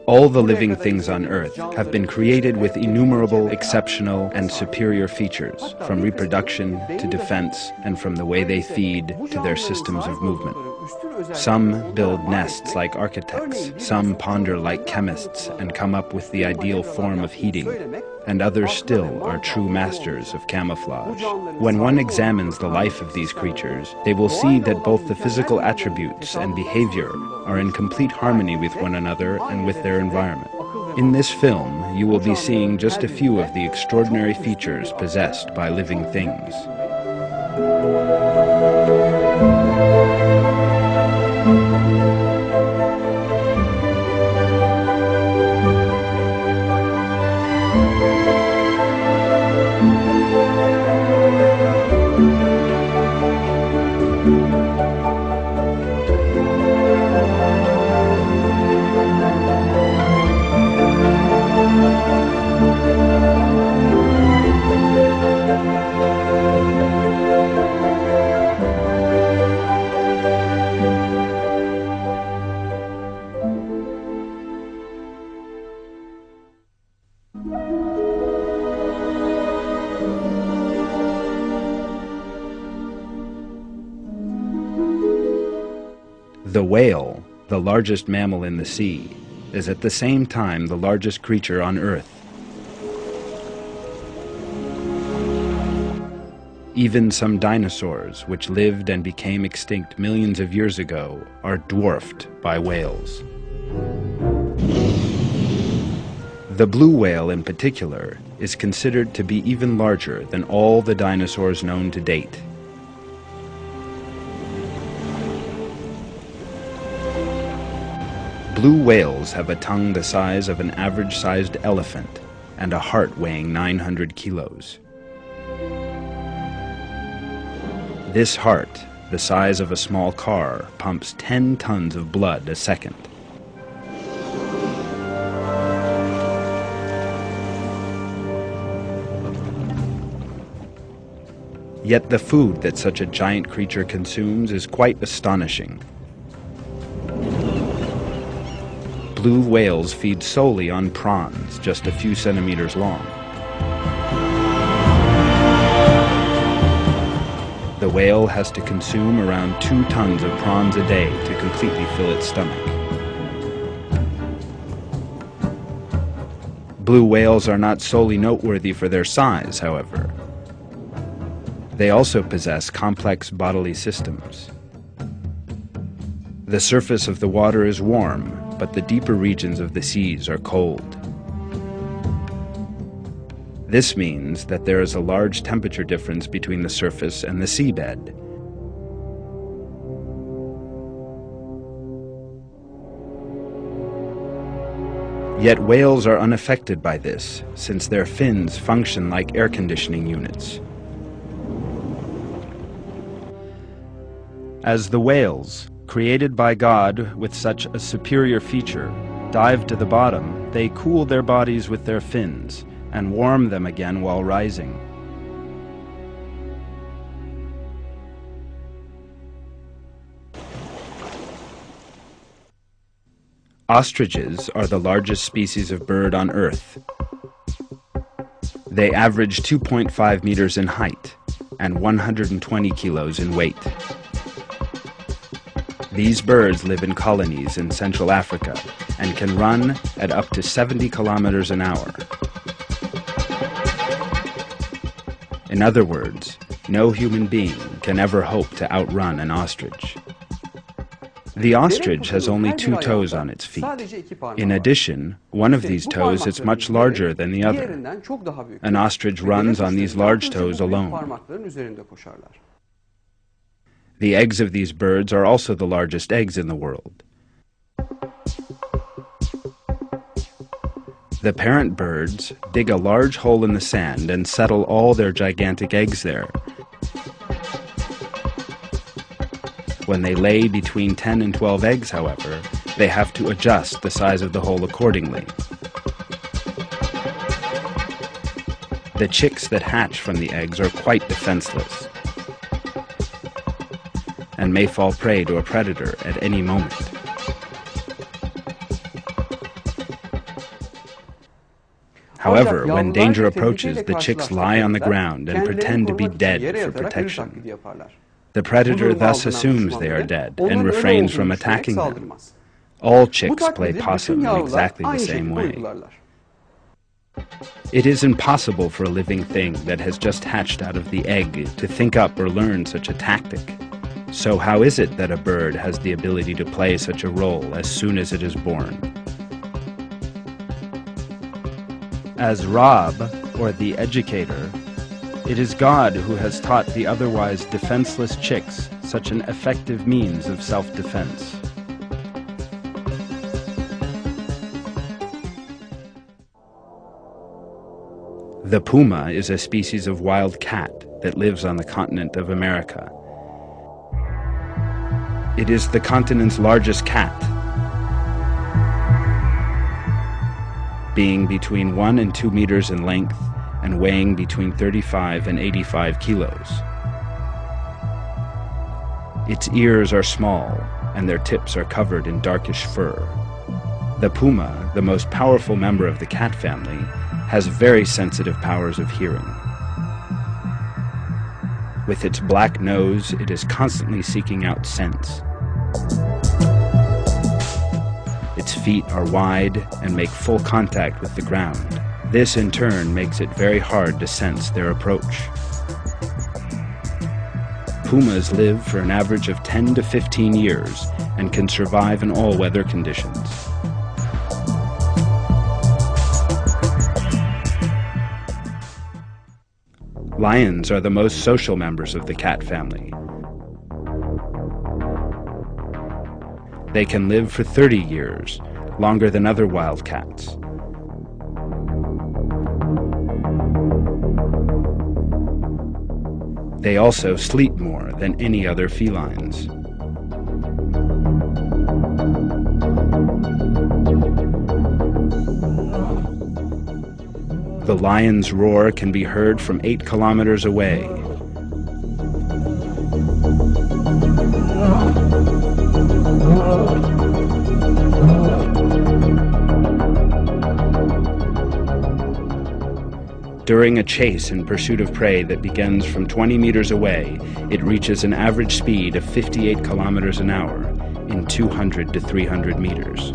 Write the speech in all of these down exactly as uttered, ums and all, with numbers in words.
All the living things on Earth have been created with innumerable, exceptional, and superior features, from reproduction to defense, and from the way they feed to their systems of movement. Some build nests like architects, some ponder like chemists and come up with the ideal form of heating, and others still are true masters of camouflage. When one examines the life of these creatures, they will see that both the physical attributes and behavior are in complete harmony with one another and with their environment. In this film, you will be seeing just a few of the extraordinary features possessed by living things. The whale, the largest mammal in the sea, is at the same time the largest creature on Earth. Even some dinosaurs, which lived and became extinct millions of years ago, are dwarfed by whales. The blue whale in particular is considered to be even larger than all the dinosaurs known to date. Blue whales have a tongue the size of an average-sized elephant and a heart weighing nine hundred kilos. This heart, the size of a small car, pumps ten tons of blood a second. Yet the food that such a giant creature consumes is quite astonishing. Blue whales feed solely on prawns, just a few centimeters long. The whale has to consume around two tons of prawns a day to completely fill its stomach. Blue whales are not solely noteworthy for their size, however. They also possess complex bodily systems. The surface of the water is warm, but the deeper regions of the seas are cold. This means that there is a large temperature difference between the surface and the seabed. Yet whales are unaffected by this, since their fins function like air conditioning units. As the whales, created by God with such a superior feature, dive to the bottom, they cool their bodies with their fins and warm them again while rising. Ostriches are the largest species of bird on Earth. They average two point five meters in height and one hundred twenty kilos in weight. These birds live in colonies in Central Africa and can run at up to seventy kilometers an hour. In other words, no human being can ever hope to outrun an ostrich. The ostrich has only two toes on its feet. In addition, one of these toes is much larger than the other. An ostrich runs on these large toes alone. The eggs of these birds are also the largest eggs in the world. The parent birds dig a large hole in the sand and settle all their gigantic eggs there. When they lay between ten and twelve eggs, however, they have to adjust the size of the hole accordingly. The chicks that hatch from the eggs are quite defenseless and may fall prey to a predator at any moment. However, when danger approaches, the chicks lie on the ground and pretend to be dead for protection. The predator thus assumes they are dead and refrains from attacking them. All chicks play possum in exactly the same way. It is impossible for a living thing that has just hatched out of the egg to think up or learn such a tactic. So how is it that a bird has the ability to play such a role as soon as it is born? As Rob, or the educator, it is God who has taught the otherwise defenseless chicks such an effective means of self-defense. The puma is a species of wild cat that lives on the continent of America. It is the continent's largest cat, being between one and two meters in length and weighing between thirty-five and eighty-five kilos. Its ears are small and their tips are covered in darkish fur. The puma, the most powerful member of the cat family, has very sensitive powers of hearing. With its black nose, it is constantly seeking out scents. Its feet are wide and make full contact with the ground. This in turn makes it very hard to sense their approach. Pumas live for an average of ten to fifteen years and can survive in all weather conditions. Lions are the most social members of the cat family. They can live for thirty years, longer than other wild cats. They also sleep more than any other felines. The lion's roar can be heard from eight kilometers away. During a chase in pursuit of prey that begins from twenty meters away, it reaches an average speed of fifty-eight kilometers an hour in two hundred to three hundred meters.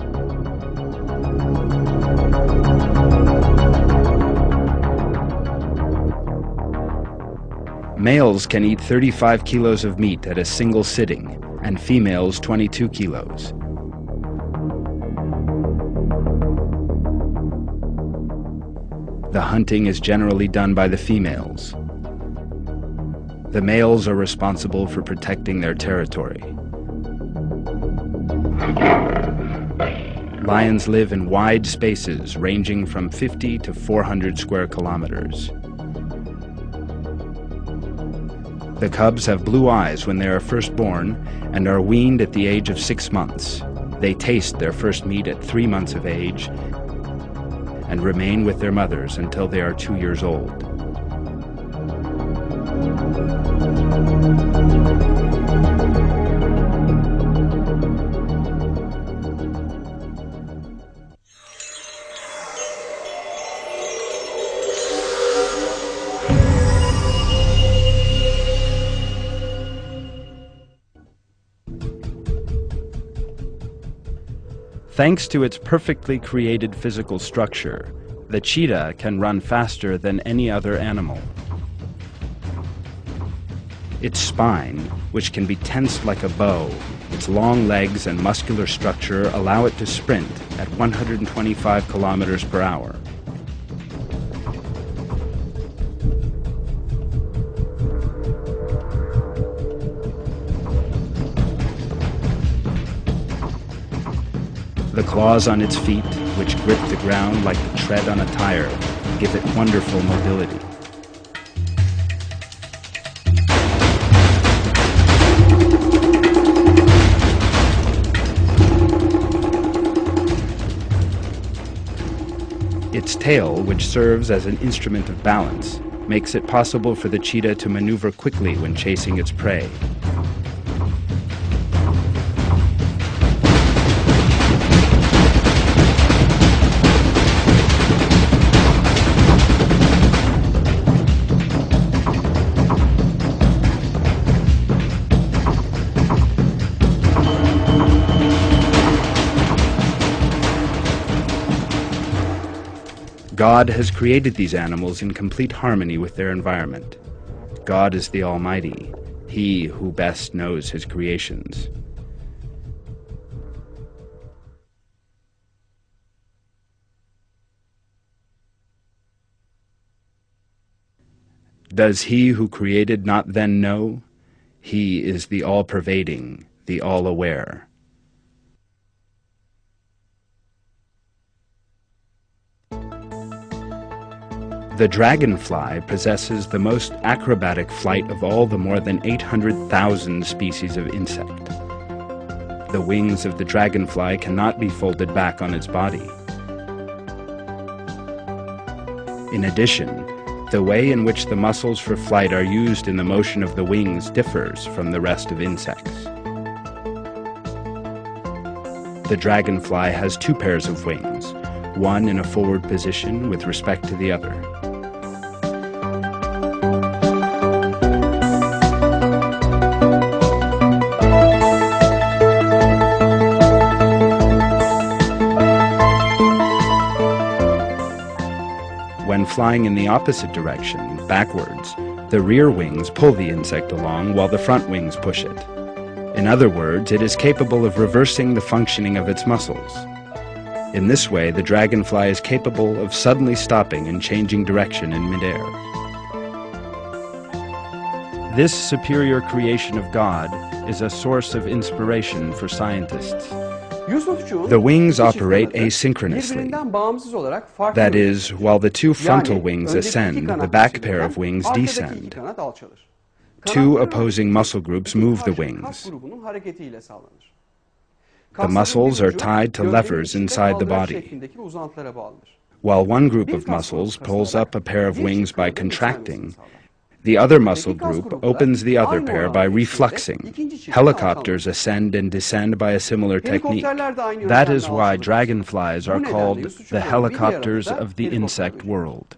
Males can eat thirty-five kilos of meat at a single sitting, and females twenty-two kilos. The hunting is generally done by the females. The males are responsible for protecting their territory. Lions live in wide spaces ranging from fifty to four hundred square kilometers. The cubs have blue eyes when they are first born and are weaned at the age of six months. They taste their first meat at three months of age and remain with their mothers until they are two years old. Thanks to its perfectly created physical structure, the cheetah can run faster than any other animal. Its spine, which can be tensed like a bow, its long legs and muscular structure allow it to sprint at one hundred twenty-five kilometers per hour. The claws on its feet, which grip the ground like the tread on a tire, give it wonderful mobility. Its tail, which serves as an instrument of balance, makes it possible for the cheetah to maneuver quickly when chasing its prey. God has created these animals in complete harmony with their environment. God is the Almighty, He who best knows His creations. Does He who created not then know? He is the all-pervading, the all-aware. The dragonfly possesses the most acrobatic flight of all the more than eight hundred thousand species of insect. The wings of the dragonfly cannot be folded back on its body. In addition, the way in which the muscles for flight are used in the motion of the wings differs from the rest of insects. The dragonfly has two pairs of wings, one in a forward position with respect to the other. When flying in the opposite direction, backwards, the rear wings pull the insect along while the front wings push it. In other words, it is capable of reversing the functioning of its muscles. In this way, the dragonfly is capable of suddenly stopping and changing direction in midair. This superior creation of God is a source of inspiration for scientists. The wings operate asynchronously. That is, while the two frontal wings ascend, the back pair of wings descend. Two opposing muscle groups move the wings. The muscles are tied to levers inside the body. While one group of muscles pulls up a pair of wings by contracting, the other muscle group opens the other pair by refluxing. Helicopters ascend and descend by a similar technique. That is why dragonflies are called the helicopters of the insect world.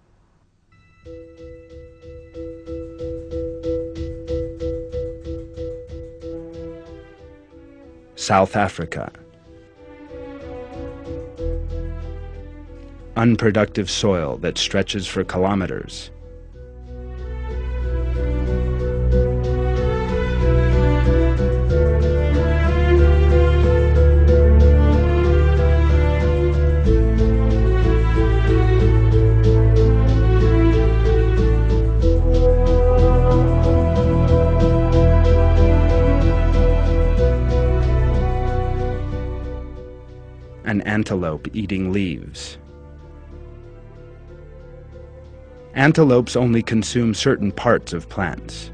South Africa. Unproductive soil that stretches for kilometers. An antelope eating leaves. Antelopes only consume certain parts of plants.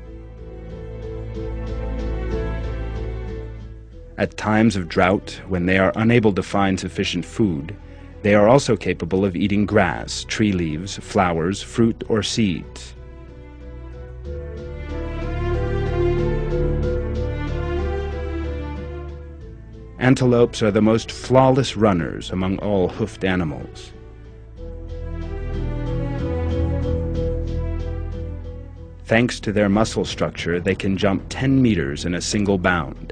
At times of drought, when they are unable to find sufficient food, they are also capable of eating grass, tree leaves, flowers, fruit, or seeds. Antelopes are the most flawless runners among all hoofed animals. Thanks to their muscle structure, they can jump ten meters in a single bound.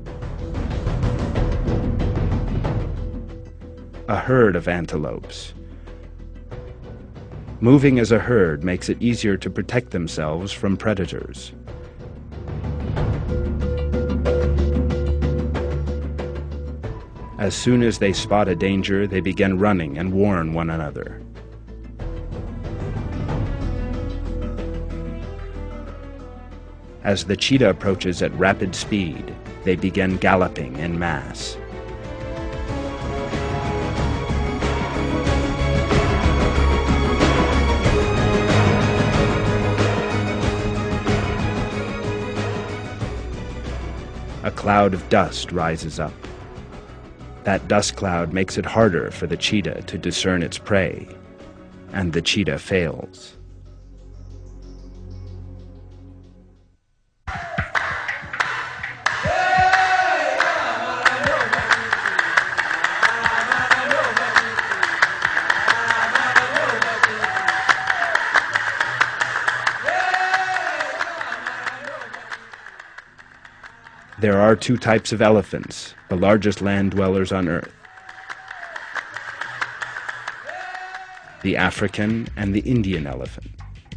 A herd of antelopes. Moving as a herd makes it easier to protect themselves from predators. As soon as they spot a danger, they begin running and warn one another. As the cheetah approaches at rapid speed, they begin galloping en masse. A cloud of dust rises up. That dust cloud makes it harder for the cheetah to discern its prey, and the cheetah fails. There are two types of elephants, the largest land dwellers on Earth. the African and the Indian elephant.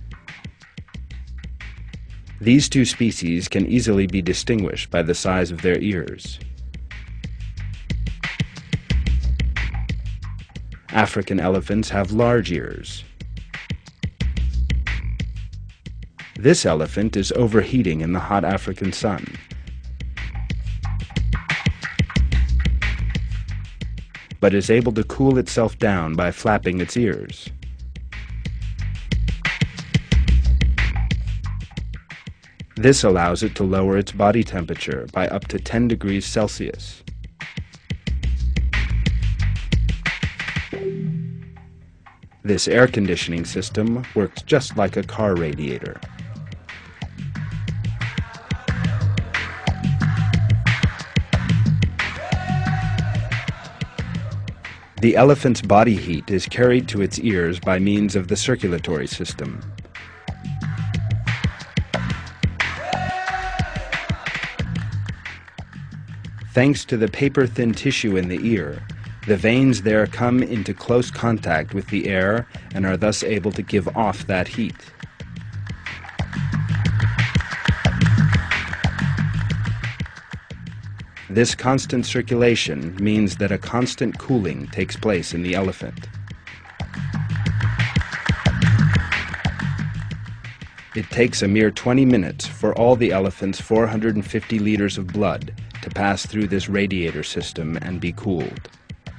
These two species can easily be distinguished by the size of their ears. African elephants have large ears. This elephant is overheating in the hot African sun. But is able to cool itself down by flapping its ears. This allows it to lower its body temperature by up to ten degrees Celsius. This air conditioning system works just like a car radiator. The elephant's body heat is carried to its ears by means of the circulatory system. Thanks to the paper-thin tissue in the ear, the veins there come into close contact with the air and are thus able to give off that heat. This constant circulation means that a constant cooling takes place in the elephant. It takes a mere twenty minutes for all the elephant's four hundred fifty liters of blood to pass through this radiator system and be cooled.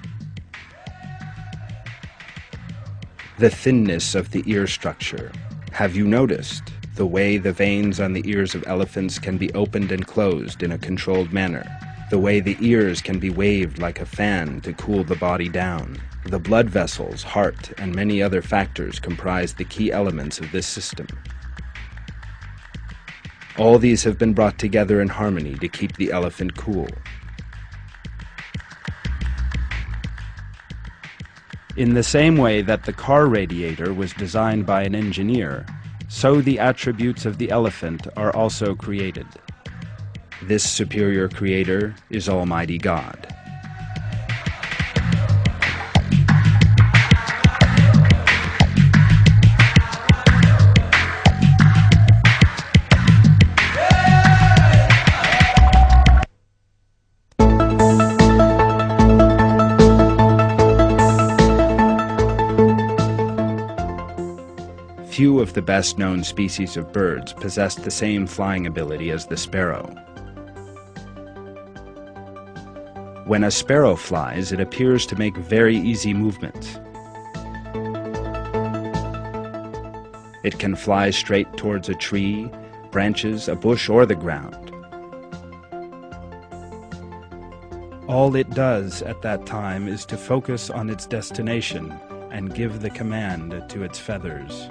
The thinness of the ear structure. Have you noticed the way the veins on the ears of elephants can be opened and closed in a controlled manner? The way the ears can be waved like a fan to cool the body down. The blood vessels, heart, and many other factors comprise the key elements of this system. All these have been brought together in harmony to keep the elephant cool. In the same way that the car radiator was designed by an engineer, so the attributes of the elephant are also created. This superior creator is Almighty God. Few of the best-known species of birds possess the same flying ability as the sparrow. When a sparrow flies, it appears to make very easy movements. It can fly straight towards a tree, branches, a bush, or the ground. All it does at that time is to focus on its destination and give the command to its feathers.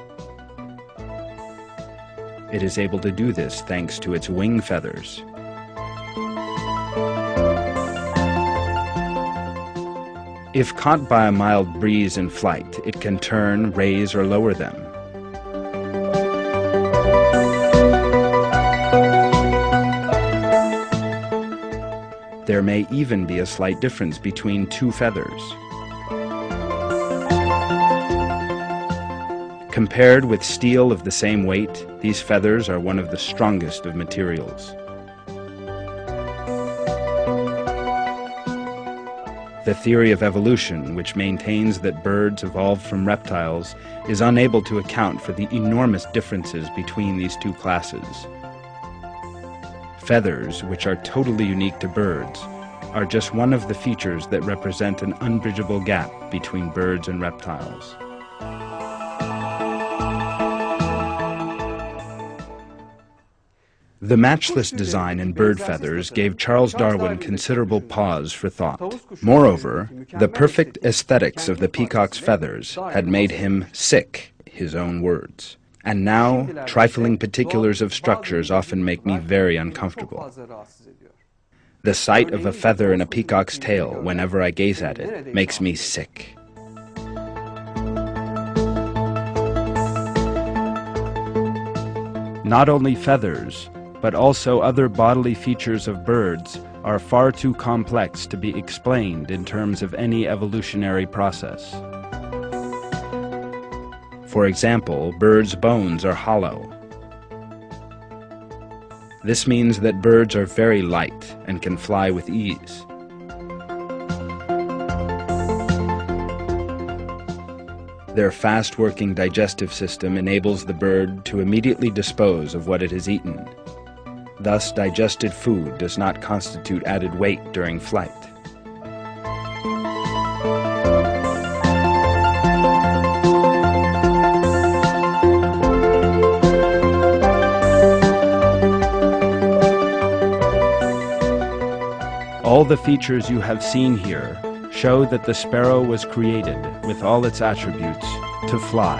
It is able to do this thanks to its wing feathers. If caught by a mild breeze in flight, it can turn, raise, or lower them. There may even be a slight difference between two feathers. Compared with steel of the same weight, these feathers are one of the strongest of materials. The theory of evolution, which maintains that birds evolved from reptiles, is unable to account for the enormous differences between these two classes. Feathers, which are totally unique to birds, are just one of the features that represent an unbridgeable gap between birds and reptiles. The matchless design in bird feathers gave Charles Darwin considerable pause for thought. Moreover, the perfect aesthetics of the peacock's feathers had made him sick, his own words. And now, trifling particulars of structures often make me very uncomfortable. The sight of a feather in a peacock's tail, whenever I gaze at it, makes me sick. Not only feathers, but also other bodily features of birds are far too complex to be explained in terms of any evolutionary process. For example, birds' bones are hollow. This means that birds are very light and can fly with ease. Their fast-working digestive system enables the bird to immediately dispose of what it has eaten. Thus, digested food does not constitute added weight during flight. All the features you have seen here show that the sparrow was created with all its attributes to fly.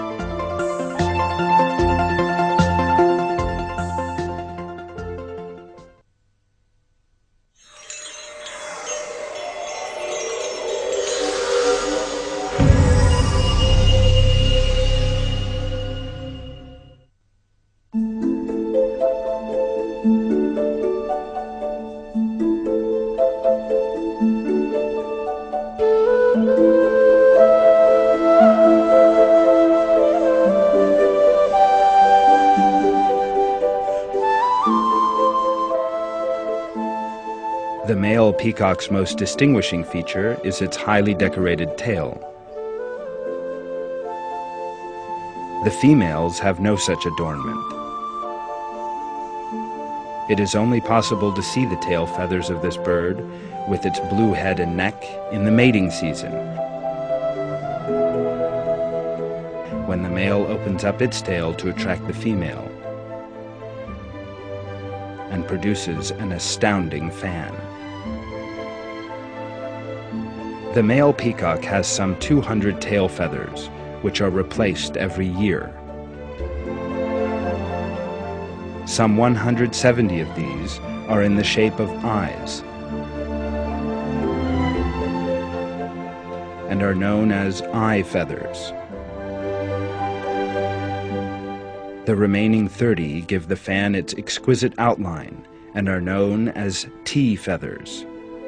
The male peacock's most distinguishing feature is its highly decorated tail. The females have no such adornment. It is only possible to see the tail feathers of this bird, with its blue head and neck, in the mating season, when the male opens up its tail to attract the female and produces an astounding fan. The male peacock has some two hundred tail feathers, which are replaced every year. Some one hundred seventy of these are in the shape of eyes and are known as eye feathers. The remaining thirty give the fan its exquisite outline and are known as tea feathers.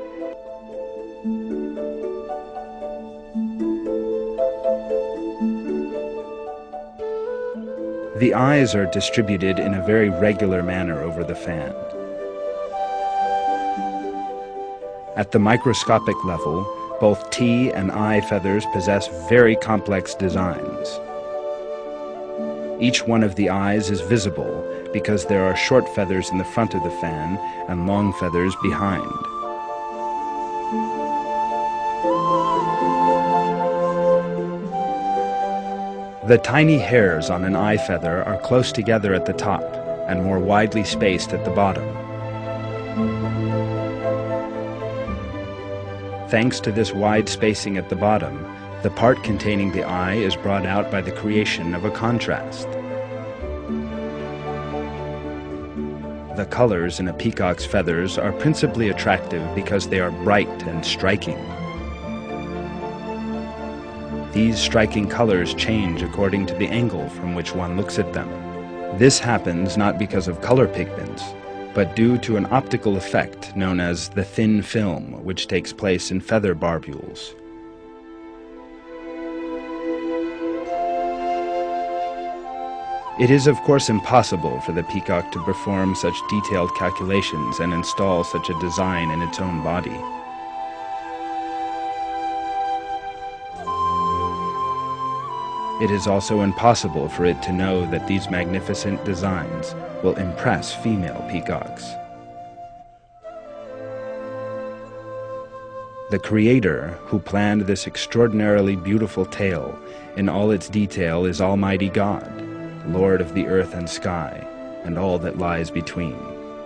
The eyes are distributed in a very regular manner over the fan. At the microscopic level, both tea and eye feathers possess very complex designs. Each one of the eyes is visible because there are short feathers in the front of the fan and long feathers behind. The tiny hairs on an eye feather are close together at the top and more widely spaced at the bottom. Thanks to this wide spacing at the bottom, the part containing the eye is brought out by the creation of a contrast. The colors in a peacock's feathers are principally attractive because they are bright and striking. These striking colors change according to the angle from which one looks at them. This happens not because of color pigments, but due to an optical effect known as the thin film, which takes place in feather barbules. It is of course impossible for the peacock to perform such detailed calculations and install such a design in its own body. It is also impossible for it to know that these magnificent designs will impress female peacocks. The Creator, who planned this extraordinarily beautiful tale in all its detail, is Almighty God, Lord of the earth and sky, and all that lies between.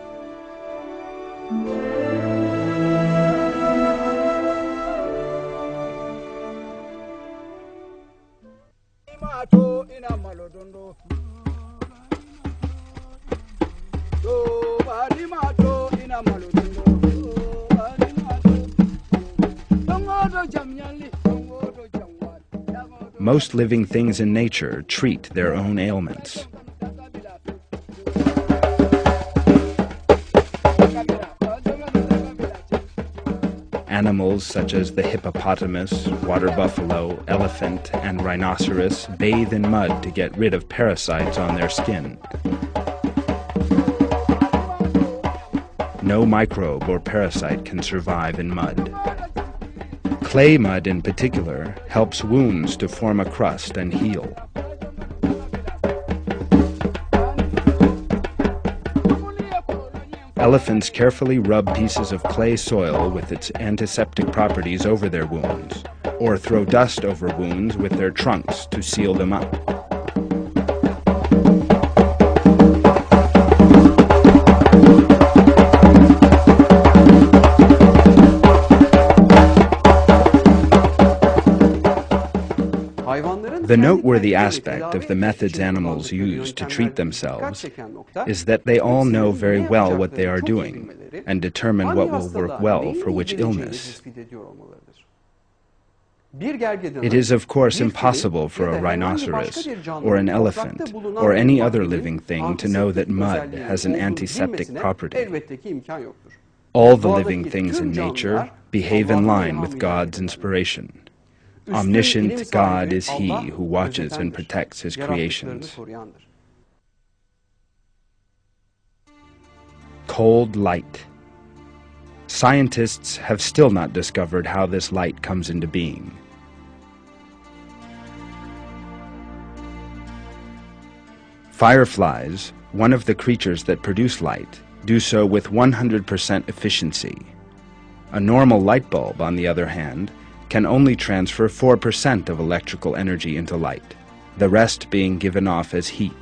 Most living things in nature treat their own ailments. Animals such as the hippopotamus, water buffalo, elephant, and rhinoceros bathe in mud to get rid of parasites on their skin. No microbe or parasite can survive in mud. Clay mud in particular helps wounds to form a crust and heal. Elephants carefully rub pieces of clay soil with its antiseptic properties over their wounds, or throw dust over wounds with their trunks to seal them up. The noteworthy aspect of the methods animals use to treat themselves is that they all know very well what they are doing and determine what will work well for which illness. It is, of course, impossible for a rhinoceros or an elephant or any other living thing to know that mud has an antiseptic property. All the living things in nature behave in line with God's inspiration. Omniscient God is He who watches and protects His creations. Cold light. Scientists have still not discovered how this light comes into being. Fireflies, one of the creatures that produce light, do so with one hundred percent efficiency. A normal light bulb, on the other hand, can only transfer four percent of electrical energy into light, the rest being given off as heat.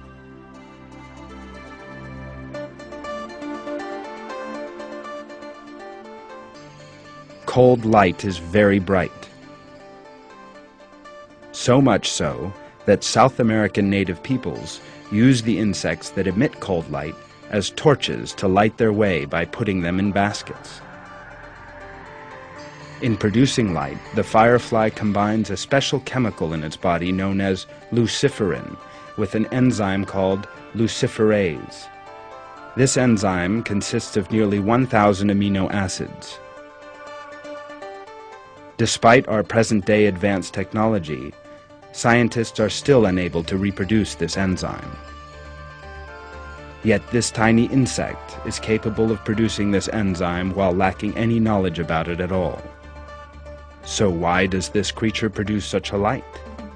Cold light is very bright. So much so that South American native peoples use the insects that emit cold light as torches to light their way by putting them in baskets. In producing light, the firefly combines a special chemical in its body known as luciferin with an enzyme called luciferase. This enzyme consists of nearly one thousand amino acids. Despite our present-day advanced technology, scientists are still unable to reproduce this enzyme. Yet this tiny insect is capable of producing this enzyme while lacking any knowledge about it at all. So why does this creature produce such a light?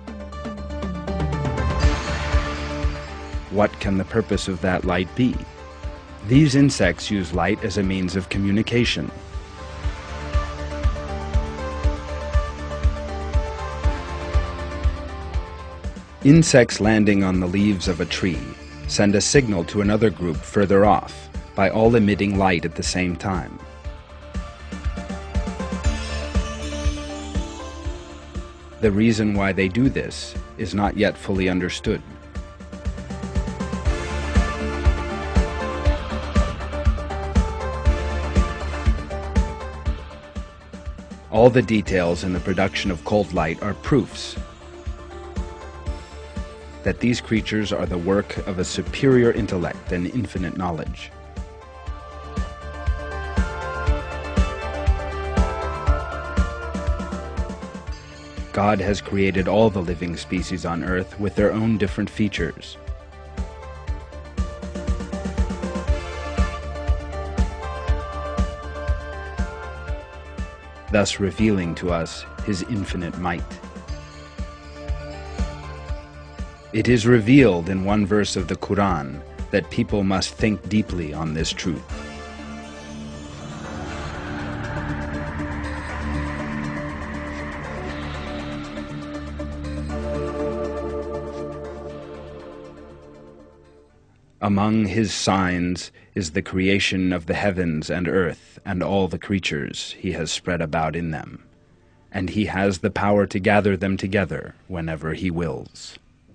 What can the purpose of that light be? These insects use light as a means of communication. Insects landing on the leaves of a tree send a signal to another group further off by all emitting light at the same time. The reason why they do this is not yet fully understood. All the details in the production of cold light are proofs that these creatures are the work of a superior intellect and infinite knowledge. God has created all the living species on Earth with their own different features. Thus revealing to us His infinite might. It is revealed in one verse of the Quran that people must think deeply on this truth. Among His signs is the creation of the heavens and earth and all the creatures He has spread about in them, and He has the power to gather them together whenever He wills.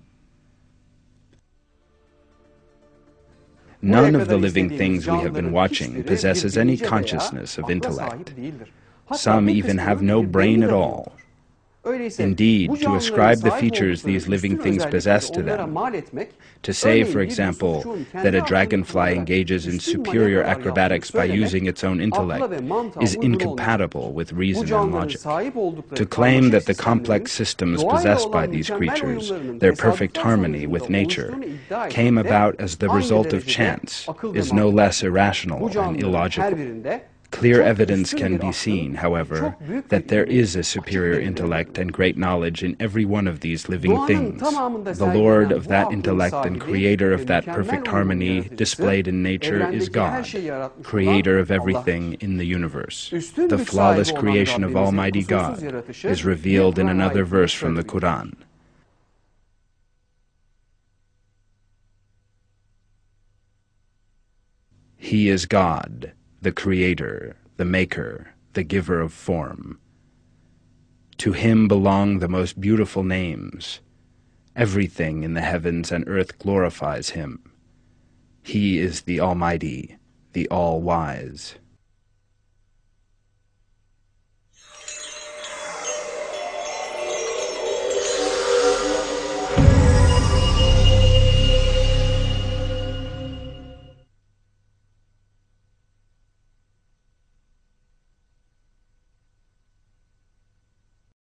None of the living things we have been watching possesses any consciousness of intellect. Some even have no brain at all. Indeed, to ascribe the features these living things possess to them, to say, for example, that a dragonfly engages in superior acrobatics by using its own intellect, is incompatible with reason and logic. To claim that the complex systems possessed by these creatures, their perfect harmony with nature, came about as the result of chance, is no less irrational and illogical. Clear evidence can be seen, however, that there is a superior intellect and great knowledge in every one of these living things. The Lord of that intellect and creator of that perfect harmony displayed in nature is God, creator of everything in the universe. The flawless creation of Almighty God is revealed in another verse from the Quran. He is God, the Creator, the Maker, the Giver of form. To Him belong the most beautiful names. Everything in the heavens and earth glorifies Him. He is the Almighty, the All-Wise.